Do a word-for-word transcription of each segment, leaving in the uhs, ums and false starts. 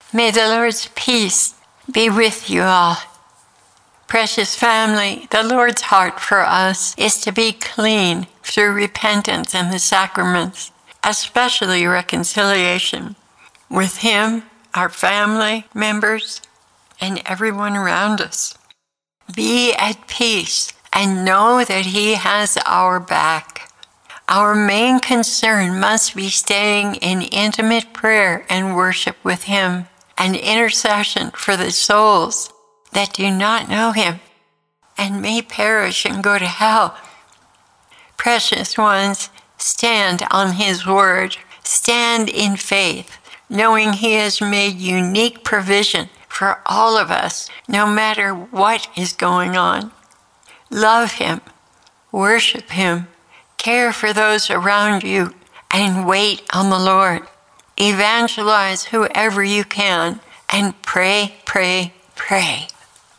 May the Lord's peace be with you all. Precious family, the Lord's heart for us is to be clean through repentance and the sacraments, especially reconciliation with Him, our family members, and everyone around us. Be at peace and know that He has our back. Our main concern must be staying in intimate prayer and worship with Him, and intercession for the souls that do not know Him and may perish and go to hell. Precious ones, stand on His word. Stand in faith, knowing He has made unique provision for all of us, no matter what is going on. Love Him, worship Him, care for those around you, and wait on the Lord. Evangelize whoever you can, and pray, pray, pray.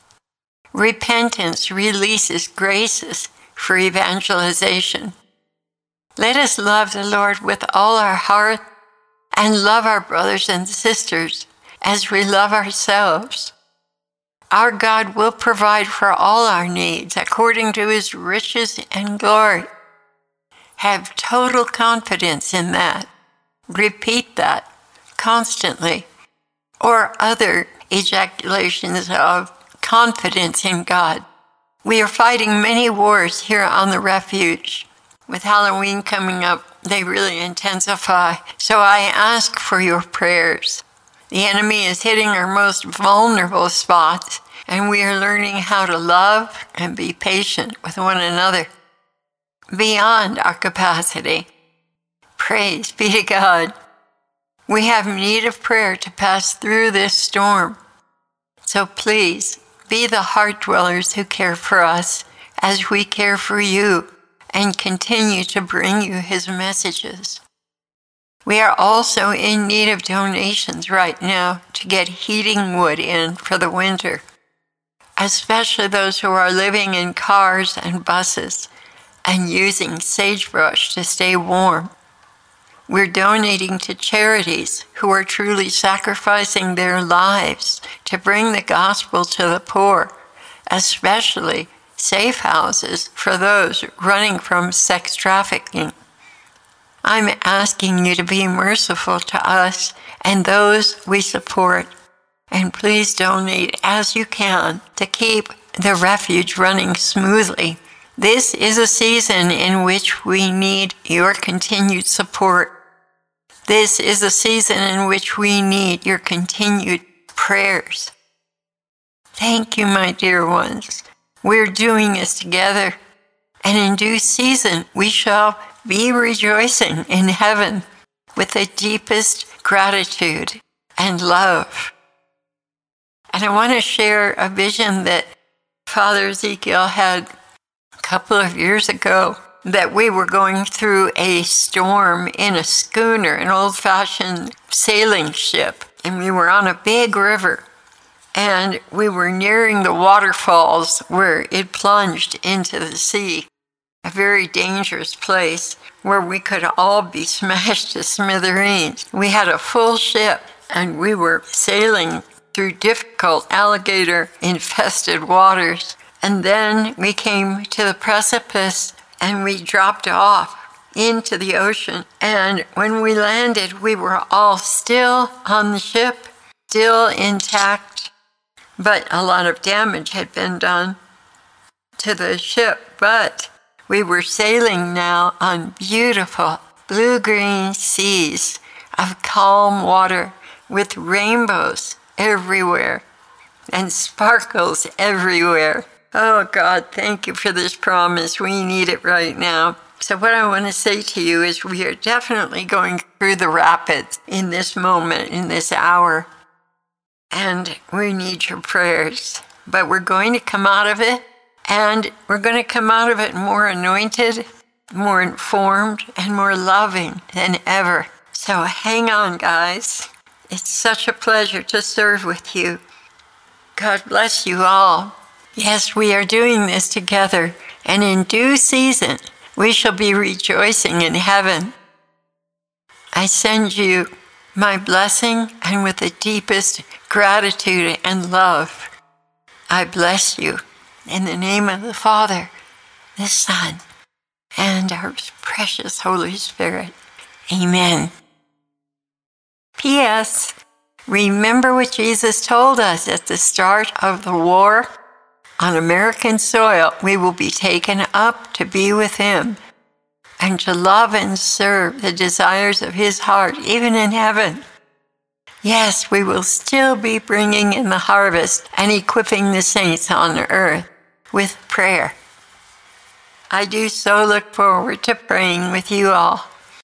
Repentance releases graces for evangelization. Let us love the Lord with all our heart and love our brothers and sisters as we love ourselves. Our God will provide for all our needs according to His riches and glory. Have total confidence in that. Repeat that constantly. Or other ejaculations of confidence in God. We are fighting many wars here on the refuge. With Halloween coming up, they really intensify. So I ask for your prayers. The enemy is hitting our most vulnerable spots, and we are learning how to love and be patient with one another beyond our capacity. Praise be to God. We have need of prayer to pass through this storm. So please, be the heart dwellers who care for us as we care for you and continue to bring you His messages. We are also in need of donations right now to get heating wood in for the winter, especially those who are living in cars and buses and using sagebrush to stay warm. We're donating to charities who are truly sacrificing their lives to bring the gospel to the poor, especially safe houses for those running from sex trafficking. I'm asking you to be merciful to us and those we support, and please donate as you can to keep the refuge running smoothly. This is a season in which we need your continued support. This is a season in which we need your continued prayers. Thank you, my dear ones. We're doing this together, and in due season we shall be rejoicing in heaven with the deepest gratitude and love. And I want to share a vision that Father Ezekiel had a couple of years ago, that we were going through a storm in a schooner, an old-fashioned sailing ship, and we were on a big river, and we were nearing the waterfalls where it plunged into the sea, a very dangerous place where we could all be smashed to smithereens. We had a full ship, and we were sailing through difficult alligator-infested waters, and then we came to the precipice and we dropped off into the ocean. And when we landed, we were all still on the ship, still intact, but a lot of damage had been done to the ship. But we were sailing now on beautiful blue-green seas of calm water with rainbows everywhere and sparkles everywhere. Oh, God, thank you for this promise. We need it right now. So what I want to say to you is we are definitely going through the rapids in this moment, in this hour. And we need your prayers. But we're going to come out of it, and we're going to come out of it more anointed, more informed, and more loving than ever. So hang on, guys. It's such a pleasure to serve with you. God bless you all. Yes, we are doing this together, and in due season, we shall be rejoicing in heaven. I send you my blessing and with the deepest gratitude and love, I bless you in the name of the Father, the Son, and our precious Holy Spirit. Amen. P S. Remember what Jesus told us at the start of the war? On American soil, we will be taken up to be with Him and to love and serve the desires of His heart, even in heaven. Yes, we will still be bringing in the harvest and equipping the saints on earth with prayer. I do so look forward to praying with you all.